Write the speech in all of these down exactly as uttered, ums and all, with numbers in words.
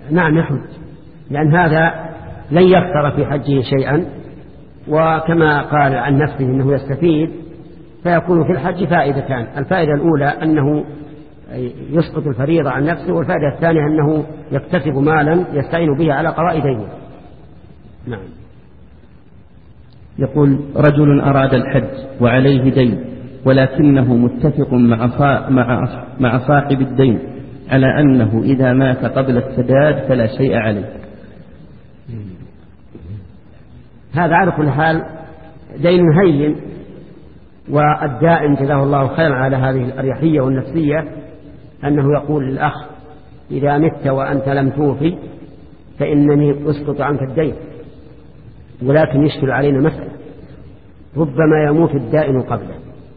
نعم يحج، لأن هذا لن يخسر في حجه شيئا، وكما قال عن نفسه أنه يستفيد، فيكون في الحج فائدتان: الفائدة الأولى أنه يسقط الفريضة عن نفسه، والفائدة الثانية أنه يكتسب مالا يستعين به على قضاء دينه. نعم. يقول: رجل أراد الحج وعليه دين، ولكنه متفق مع مع مع صاحب الدين على أنه إذا مات قبل السداد فلا شيء عليه. هذا على كل حال دين هين، والدائن جزاه الله خيرا على هذه الأريحية والنفسية أنه يقول للأخ: إذا مت وأنت لم توفي فإنني أسقط عنك الدين. ولكن يشكل علينا مسألة: ربما يموت الدائن قبله،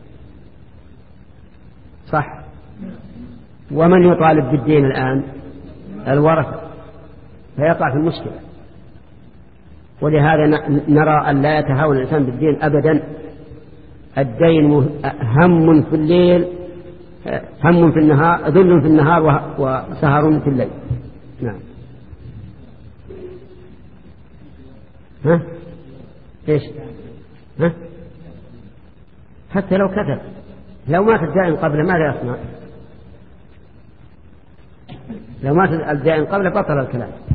صح؟ ومن يطالب بالدين الآن؟ الورثة، فيقع في المشكلة. ولهذا نرى أن لا يتهاون الإنسان بالدين أبدا. الدين هم في الليل، هم في النهار، ذل في النهار وسهر في الليل. نعم. ها؟ إيش؟ ها؟ حتى لو كذب، لو مات الدائن قبل ماذا يصنع؟ لو مات الدائن قبل بطل الكلام.